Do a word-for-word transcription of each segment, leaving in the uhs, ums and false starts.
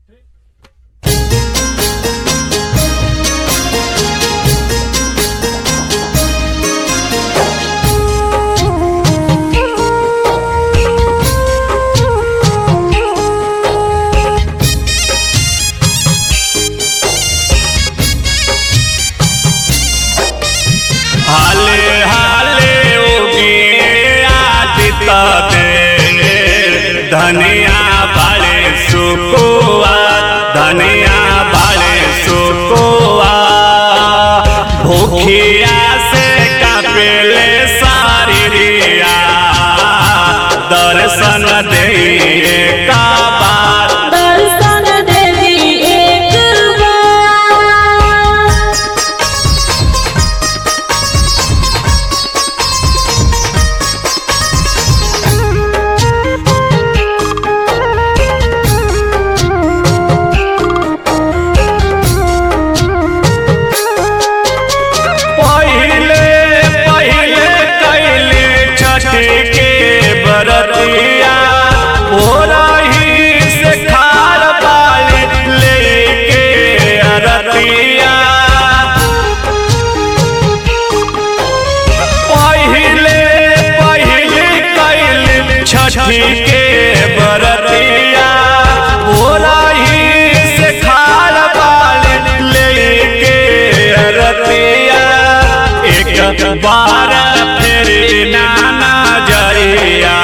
हाले हाले उगी आदित्य देव धनिया बाले सुकुआ धनिया बाले सुकुआ भूखिया से कापेले सारिया दर्शन दे का बार दर्शन देवी एक पहिले पहिले कैले छठ के बरतिया ओरही से खार पाले लेके अरतिया पहिले पहिले कैले छठ के बरतिया ओरही से खार पाले लेके अरतिया एक बार फिर नाना जरिया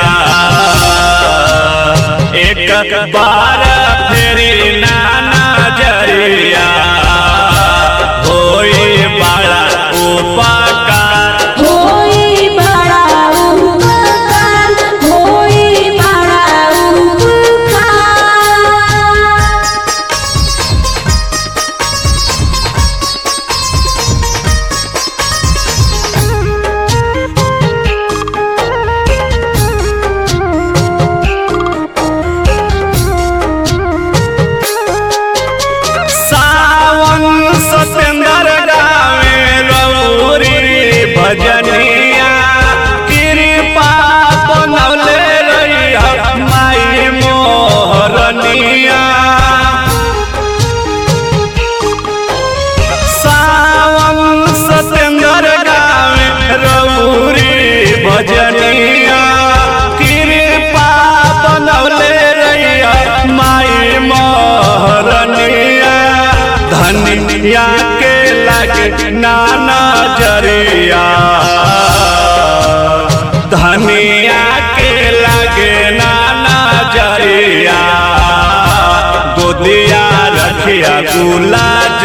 एक बार फिर नाना जरिया होई बड़ा उपकार होई बड़ा उपकार होई बड़ा उपकार सावन सतेंद्र गावे रौरी भजनिया कृपा बनौले रहिया माई मोहरनिया सावन सतेंद्र गावे रौरी भजनिया कृपा बनौले रहिया माई मोहरनिया धनिया के लगे नाना जरिया धनिया के लगे नाना जरिया गोदिया रखिया गुला